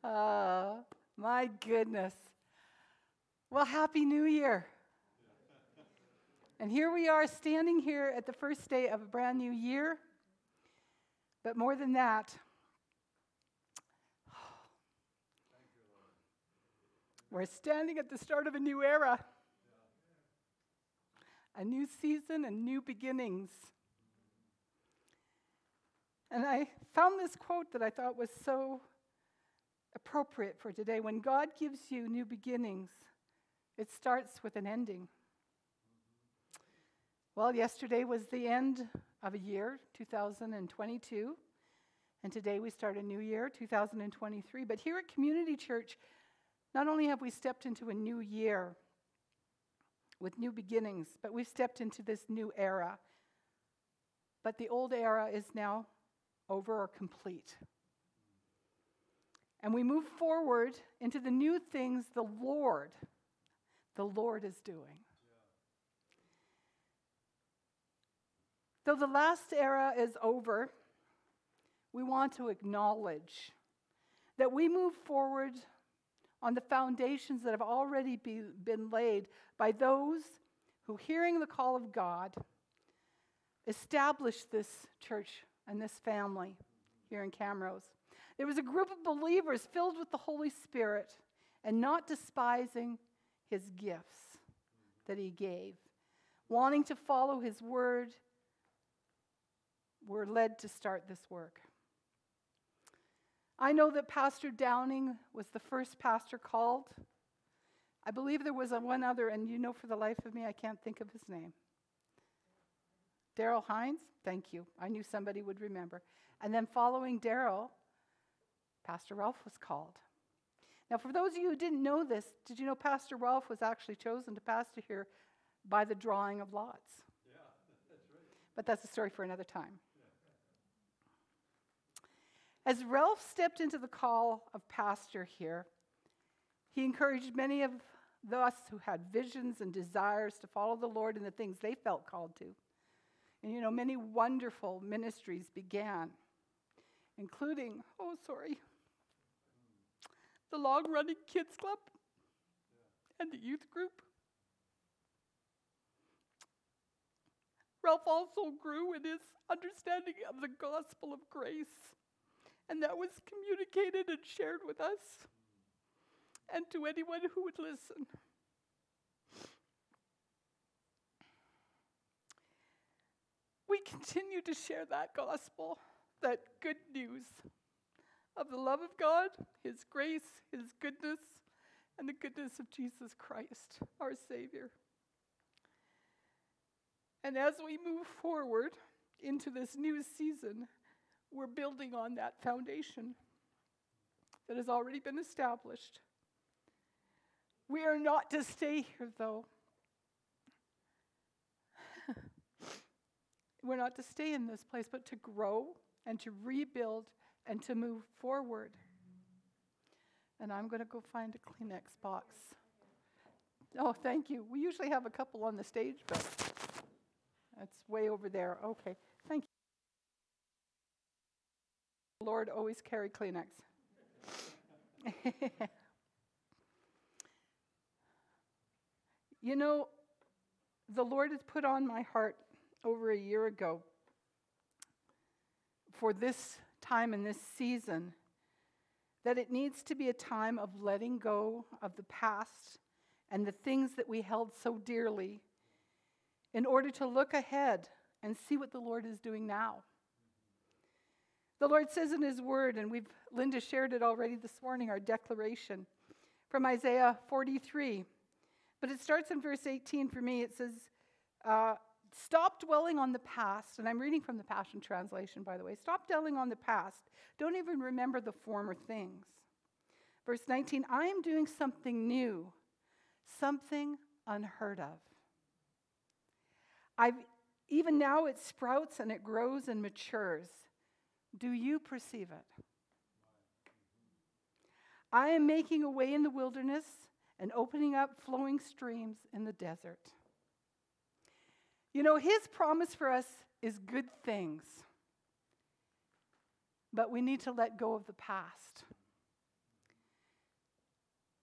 My goodness. Well, Happy New Year. And here we are standing here at the first day of a brand new year. But more than that, we're standing at the start of a new era. A new season and new beginnings. And I found this quote that I thought was so appropriate for today. When God gives you new beginnings, it starts with an ending. Well, yesterday was the end of a year, 2022, and today we start a new year, 2023. But here at Community Church, not only have we stepped into a new year with new beginnings, but we've stepped into this new era. But the old era is now over or complete. And we move forward into the new things the Lord is doing. Though the last era is over, we want to acknowledge that we move forward on the foundations that have already been laid by those who, hearing the call of God, established this church and this family here in Camrose. There was a group of believers filled with the Holy Spirit and not despising his gifts that he gave, wanting to follow his word. We're led to start this work. I know that Pastor Downing was the first pastor called. I believe there was one other, and for the life of me, I can't think of his name. Daryl Hines? Thank you. I knew somebody would remember. And then following Daryl, Pastor Ralph was called. Now, for those of you who didn't know this, did you know Pastor Ralph was actually chosen to pastor here by the drawing of lots? Yeah, that's right. But that's a story for another time. As Ralph stepped into the call of pastor here, he encouraged many of us who had visions and desires to follow the Lord in the things they felt called to. And many wonderful ministries began, including, the long-running kids club and the youth group. Ralph also grew in his understanding of the gospel of grace. And that was communicated and shared with us and to anyone who would listen. We continue to share that gospel, that good news of the love of God, his grace, his goodness, and the goodness of Jesus Christ, our Savior. And as we move forward into this new season, we're building on that foundation that has already been established. We are not to stay here, though. We're not to stay in this place, but to grow and to rebuild and to move forward. And I'm going to go find a Kleenex box. Oh, thank you. We usually have a couple on the stage, but that's way over there. Okay, thank you. Lord, always carry Kleenex. The Lord has put on my heart over a year ago for this time and this season that it needs to be a time of letting go of the past and the things that we held so dearly in order to look ahead and see what the Lord is doing now. The Lord says in his word, and Linda shared it already this morning, our declaration from Isaiah 43. But it starts in verse 18 for me. It says, stop dwelling on the past. And I'm reading from the Passion Translation, by the way. Stop dwelling on the past. Don't even remember the former things. Verse 19, I am doing something new, something unheard of. Even now it sprouts and it grows and matures. Do you perceive it? I am making a way in the wilderness and opening up flowing streams in the desert. His promise for us is good things. But we need to let go of the past.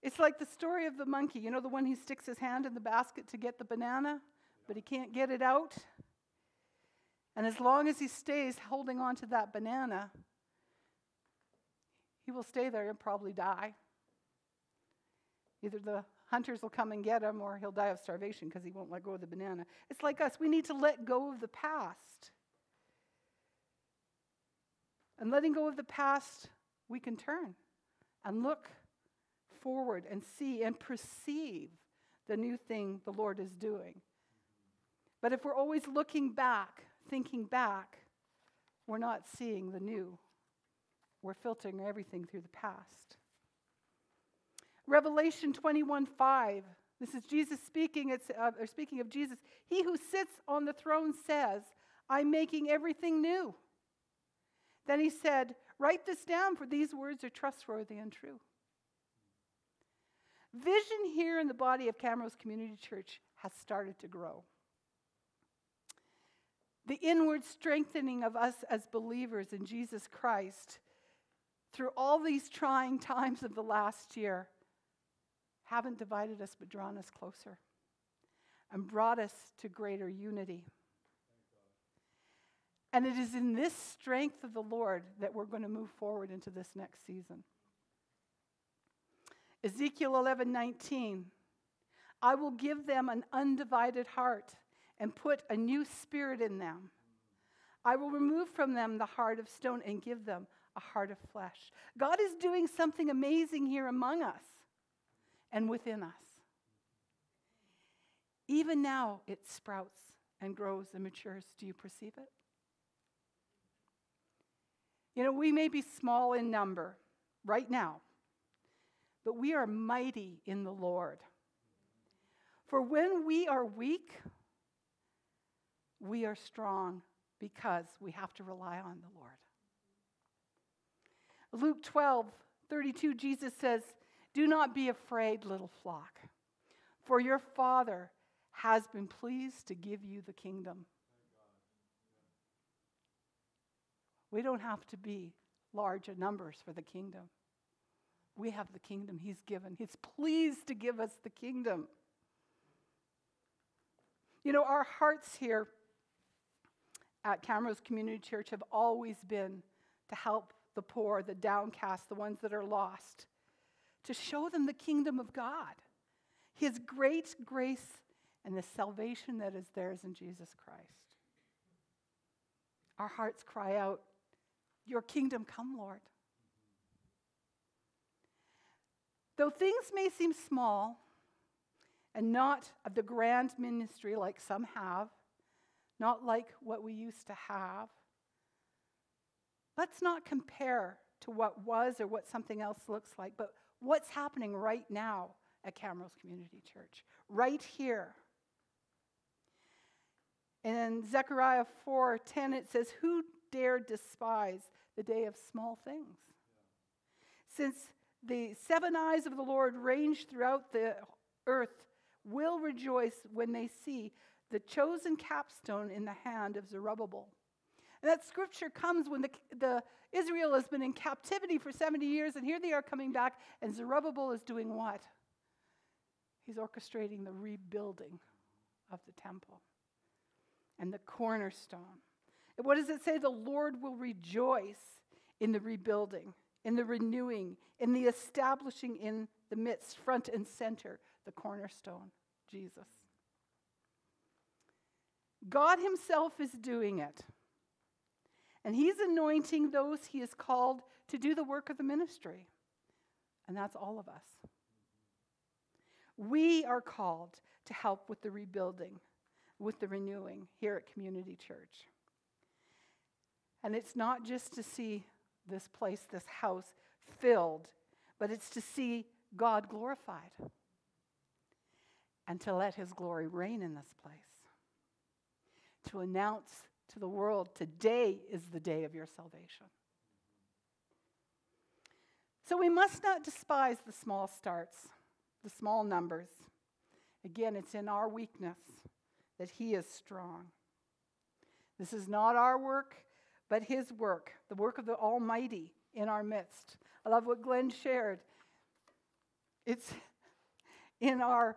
It's like the story of the monkey. You know, the one who sticks his hand in the basket to get the banana, but he can't get it out? And as long as he stays holding on to that banana, he will stay there and probably die. Either the hunters will come and get him, or he'll die of starvation because he won't let go of the banana. It's like us. We need to let go of the past. And letting go of the past, we can turn and look forward and see and perceive the new thing the Lord is doing. But if we're always looking back, thinking back, we're not seeing the new. We're filtering everything through the past. Revelation 21:5. This is Jesus speaking. Speaking of Jesus, he who sits on the throne says, "I'm making everything new." Then he said, "Write this down, for these words are trustworthy and true." Vision here in the body of Camrose Community Church has started to grow. The inward strengthening of us as believers in Jesus Christ through all these trying times of the last year haven't divided us but drawn us closer and brought us to greater unity. And it is in this strength of the Lord that we're going to move forward into this next season. Ezekiel 11:19, I will give them an undivided heart and put a new spirit in them. I will remove from them the heart of stone and give them a heart of flesh. God is doing something amazing here among us and within us. Even now, it sprouts and grows and matures. Do you perceive it? You know, we may be small in number right now, but we are mighty in the Lord. For when we are weak, we are strong because we have to rely on the Lord. Luke 12:32, Jesus says, do not be afraid, little flock, for your Father has been pleased to give you the kingdom. We don't have to be large in numbers for the kingdom. We have the kingdom He's given. He's pleased to give us the kingdom. You know, our hearts here at Camrose Community Church have always been to help the poor, the downcast, the ones that are lost, to show them the kingdom of God, His great grace and the salvation that is theirs in Jesus Christ. Our hearts cry out, your kingdom come, Lord. Though things may seem small and not of the grand ministry like some have, not like what we used to have, let's not compare to what was or what something else looks like, but what's happening right now at Camrose Community Church, right here. In Zechariah 4:10, it says, who dare despise the day of small things? Since the seven eyes of the Lord range throughout the earth will rejoice when they see the chosen capstone in the hand of Zerubbabel. And that scripture comes when the Israel has been in captivity for 70 years, and here they are coming back, and Zerubbabel is doing what? He's orchestrating the rebuilding of the temple and the cornerstone. And what does it say? The Lord will rejoice in the rebuilding, in the renewing, in the establishing in the midst, front and center, the cornerstone, Jesus. God Himself is doing it. And He's anointing those He has called to do the work of the ministry. And that's all of us. We are called to help with the rebuilding, with the renewing here at Community Church. And it's not just to see this place, this house filled, but it's to see God glorified and to let His glory reign in this place. To announce to the world, today is the day of your salvation. So we must not despise the small starts, the small numbers. Again, it's in our weakness that He is strong. This is not our work, but His work, the work of the Almighty in our midst. I love what Glenn shared. It's in our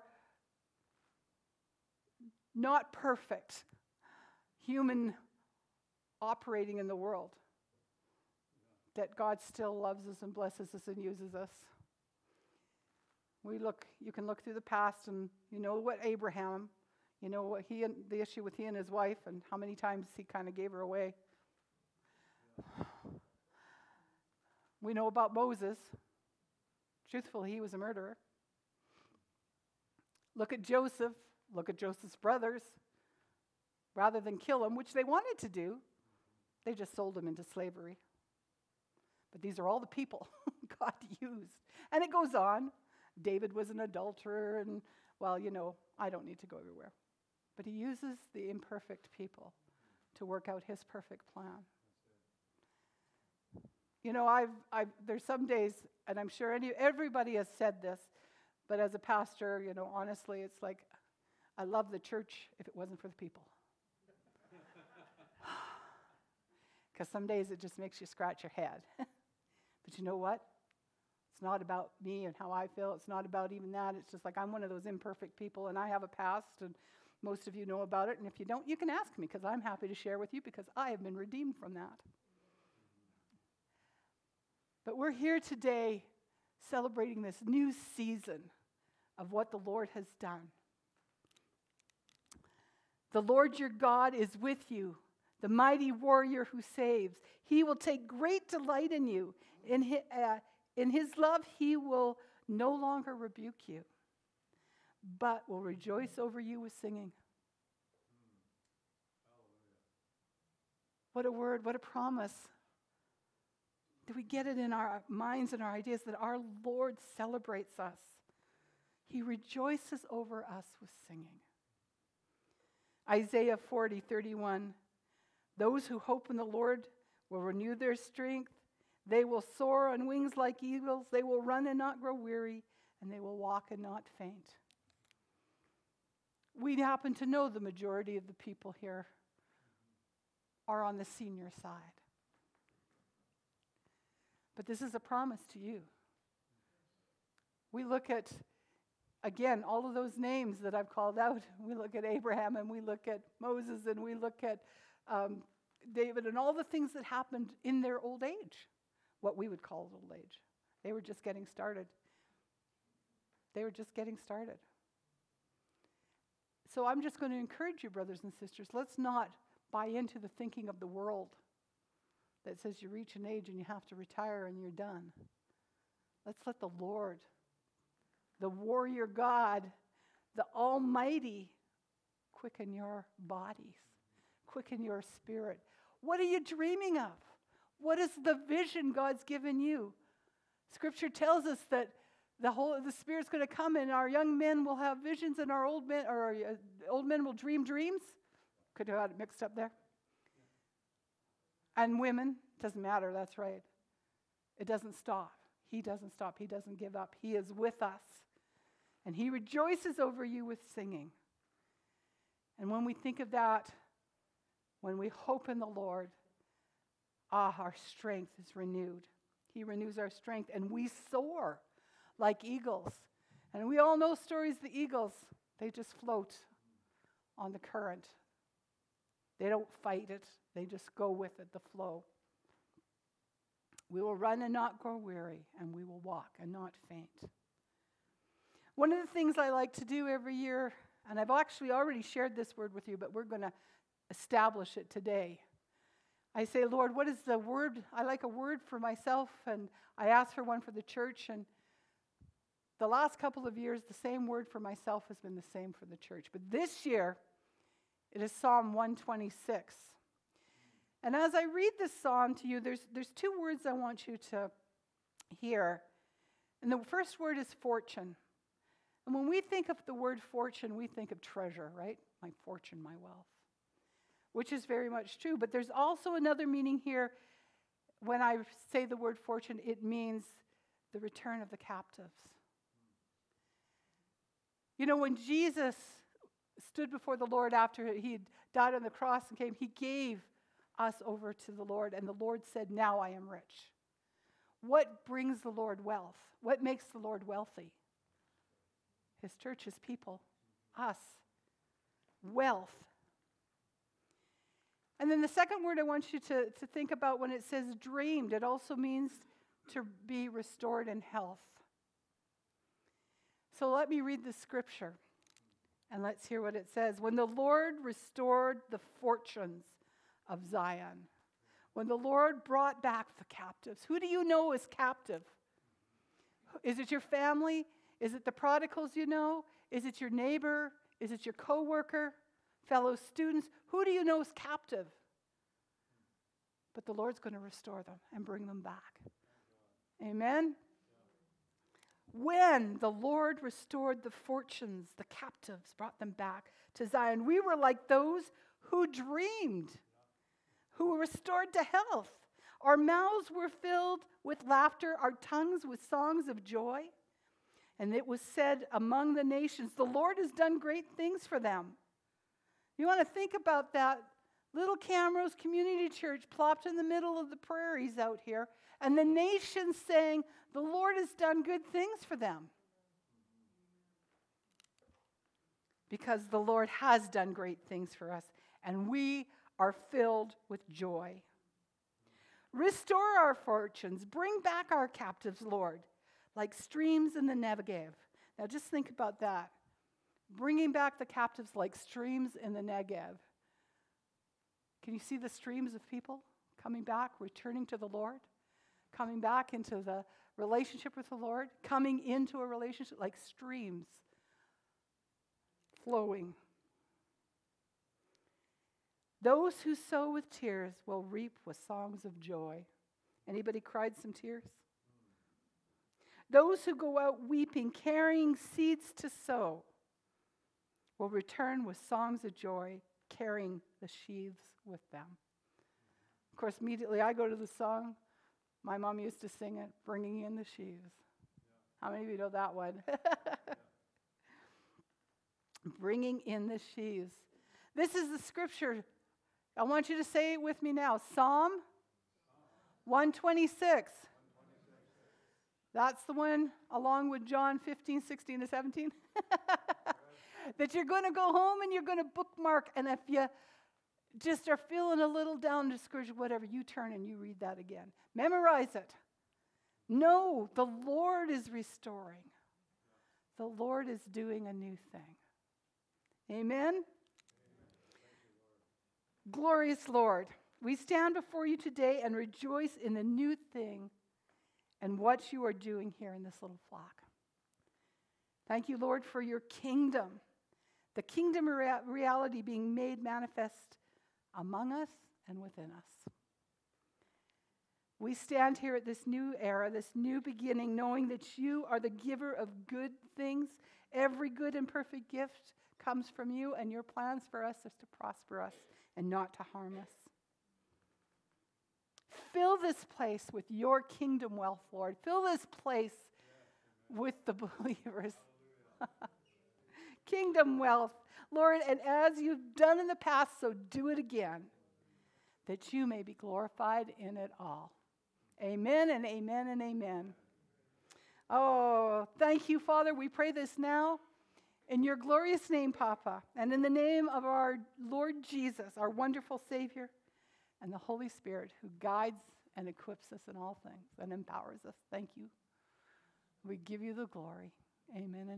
not perfect human operating in the world that God still loves us and blesses us and uses us. You can look through the past and you know what Abraham, you know what the issue with he and his wife and how many times he kind of gave her away. We know about Moses. Truthfully, he was a murderer. Look at Joseph. Look at Joseph's brothers. Rather than kill him, which they wanted to do, they just sold him into slavery. But these are all the people God used. And it goes on. David was an adulterer, and, well, I don't need to go everywhere. But he uses the imperfect people to work out his perfect plan. There's some days, and I'm sure everybody has said this, but as a pastor, honestly, it's like, I love the church if it wasn't for the people. Because some days it just makes you scratch your head. But you know what? It's not about me and how I feel. It's not about even that. It's just like I'm one of those imperfect people, and I have a past, and most of you know about it. And if you don't, you can ask me, because I'm happy to share with you, because I have been redeemed from that. But we're here today celebrating this new season of what the Lord has done. The Lord your God is with you, the mighty warrior who saves. He will take great delight in you. In his love, he will no longer rebuke you, but will rejoice over you with singing. What a word, what a promise. Do we get it in our minds and our ideas that our Lord celebrates us? He rejoices over us with singing. Isaiah 40:31. Those who hope in the Lord will renew their strength. They will soar on wings like eagles. They will run and not grow weary, and they will walk and not faint. We happen to know the majority of the people here are on the senior side. But this is a promise to you. We look at, again, all of those names that I've called out. We look at Abraham, and we look at Moses, and we look at David, and all the things that happened in their old age, what we would call old age. They were just getting started. So I'm just going to encourage you, brothers and sisters, let's not buy into the thinking of the world that says you reach an age and you have to retire and you're done. Let's let the Lord, the warrior God, the Almighty, quicken your bodies, quicken your spirit. What are you dreaming of? What is the vision God's given you? Scripture tells us that the Spirit's going to come, and our young men will have visions, and our old men will dream dreams. Could have got it mixed up there. And women, doesn't matter, that's right. It doesn't stop. He doesn't stop. He doesn't give up. He is with us. And he rejoices over you with singing. And when we think of that, when we hope in the Lord, our strength is renewed. He renews our strength, and we soar like eagles. And we all know stories of the eagles. They just float on the current. They don't fight it. They just go with it, the flow. We will run and not grow weary, and we will walk and not faint. One of the things I like to do every year, and I've actually already shared this word with you, but we're going to establish it today. I say, Lord, what is the word? I like a word for myself, and I ask for one for the church. And the last couple of years, the same word for myself has been the same for the church. But this year, it is Psalm 126. And as I read this psalm to you, there's two words I want you to hear. And the first word is fortune. And when we think of the word fortune, we think of treasure, right? My fortune, my wealth. Which is very much true. But there's also another meaning here. When I say the word fortune, it means the return of the captives. You know, when Jesus stood before the Lord after he had died on the cross and came, he gave us over to the Lord, and the Lord said, now I am rich. What brings the Lord wealth? What makes the Lord wealthy? His church, his people, us. Wealth. And then the second word I want you to think about when it says dreamed, it also means to be restored in health. So let me read the scripture, and let's hear what it says. When the Lord restored the fortunes of Zion, when the Lord brought back the captives. Who do you know is captive? Is it your family? Is it the prodigals you know? Is it your neighbor? Is it your coworker? Fellow students? Who do you know is captive? But the Lord's going to restore them and bring them back. Amen? When the Lord restored the fortunes, the captives, brought them back to Zion, we were like those who dreamed, who were restored to health. Our mouths were filled with laughter, our tongues with songs of joy. And it was said among the nations, the Lord has done great things for them. You want to think about that. Little Camrose Community Church plopped in the middle of the prairies out here, and the nations saying, the Lord has done good things for them. Because the Lord has done great things for us, and we are filled with joy. Restore our fortunes. Bring back our captives, Lord, like streams in the Negev. Now just think about that. Bringing back the captives like streams in the Negev. Can you see the streams of people coming back, returning to the Lord? Coming back into the relationship with the Lord? Coming into a relationship like streams flowing. Those who sow with tears will reap with songs of joy. Anybody cried some tears? Those who go out weeping, carrying seeds to sow, will return with songs of joy, carrying the sheaves with them. Of course, immediately I go to the song. My mom used to sing it, bringing in the sheaves. How many of you know that one? Bringing in the sheaves. This is the scripture. I want you to say it with me now. Psalm 126. That's the one along with John 15, 16 to 17. That you're going to go home and you're going to bookmark. And if you just are feeling a little down, discouraged, whatever, you turn and you read that again. Memorize it. No, the Lord is restoring. The Lord is doing a new thing. Amen? Glorious Lord, we stand before you today and rejoice in the new thing and what you are doing here in this little flock. Thank you, Lord, for your kingdom, the kingdom reality being made manifest among us and within us. We stand here at this new era, this new beginning, knowing that you are the giver of good things. Every good and perfect gift comes from you, and your plans for us is to prosper us and not to harm us. Fill this place with your kingdom wealth, Lord. Fill this place with the believers. Kingdom wealth, Lord, and as you've done in the past, so do it again, that you may be glorified in it all. Amen and amen and amen. Oh, thank you, Father. We pray this now in your glorious name, Papa, and in the name of our Lord Jesus, our wonderful Savior, and the Holy Spirit who guides and equips us in all things and empowers us. Thank you. We give you the glory. Amen and